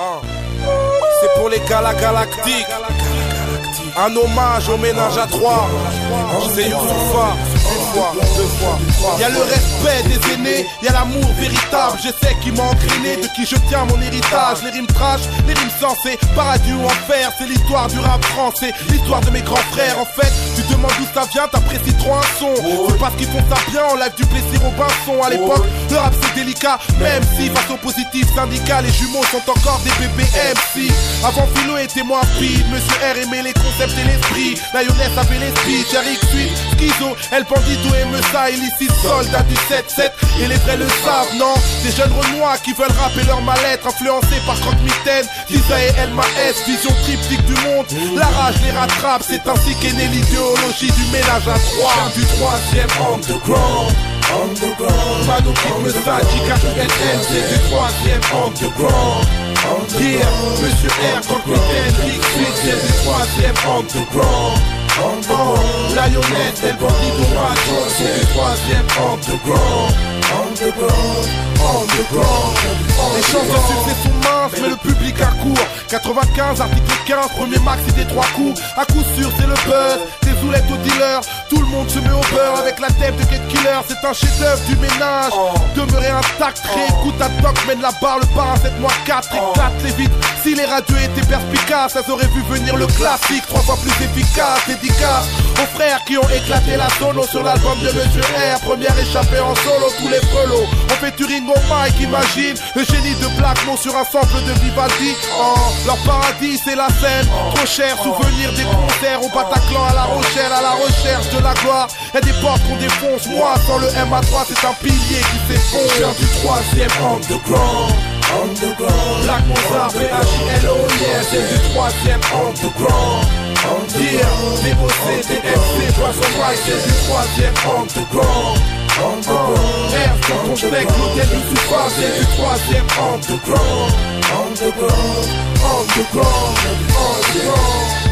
C'est pour les galactiques. Un hommage au ménage à trois. C'est Youssoupha. Une fois, deux fois, trois. Y'a le respect des aînés, y'a l'amour véritable. Je sais qui m'a entraîné, de qui je tiens mon héritage. Les rimes trash, les rimes sensées, paradis ou enfer. C'est l'histoire du rap français, l'histoire de mes grands frères. En fait, tu demandes d'où ça vient, t'apprécies trop un son. C'est parce qu'ils font ça bien, on live du plaisir au Robinson. À l'époque, le rap c'est délicat, même si face au positif syndical, les jumeaux sont encore des bébés MC. Avant Philo était moins speed, Monsieur R aimait les concepts et l'esprit. Lioness avait l'esprit, Eric Suite, Schizo, El Bandito et Meusa, illicite, soldat du 7-7. Et les vrais le savent, non? Des jeunes renois qui veulent rapper leur mal-être, influencés par Croque-Mitaine, Lisa et Elma S, vision triptyque du monde. La rage les rattrape, c'est ainsi qu'est née l'idéologie du ménage à trois. Du troisième underground. Mano Kid Meusa, JKUSN, c'est du troisième underground. Yeah, Monsieur R, Croque-Mitaine, Rick Suite, c'est du troisième underground. Lioness, El Bandito, Macho, c'est du troisième underground. Les chances de succès sont minces, mais le public a court. 95, article 15, premier max et des 3 coups. À coup sûr, c'est le buzz, des oulettes aux dealers. Tout le monde se met au beurre avec la tête de Get Killer. C'est un chef-d'œuvre du ménage. Demeurer intact, réécoute à Doc, mène la barre, le parrain 7x4, éclate les vides. Si les radios étaient perspicaces, elles auraient vu venir le classique, 3 fois plus efficace. Dédicace aux frères qui ont éclaté la sono sur l'album de Monsieur R. Première échappée en solo, tous les frelots. On fait Turing au mic, imagine le génie de Blackmo sur un sample de Vivaldi. Leur paradis c'est la scène, trop cher, souvenir des concerts au Bataclan à La Rochelle, à la recherche de la gloire. Y'a des portes qu'on défonce, moi sans le MA3 c'est un pilier qui s'effondre. Je viens du troisième underground. Black Mozart, BHILO, yeah, c'est du troisième underground. Yeah, DOC, DFC, Poisson White, c'est du troisième underground. R, quand on fait l'hôtel du Youssoupha, c'est du troisième underground. Underground.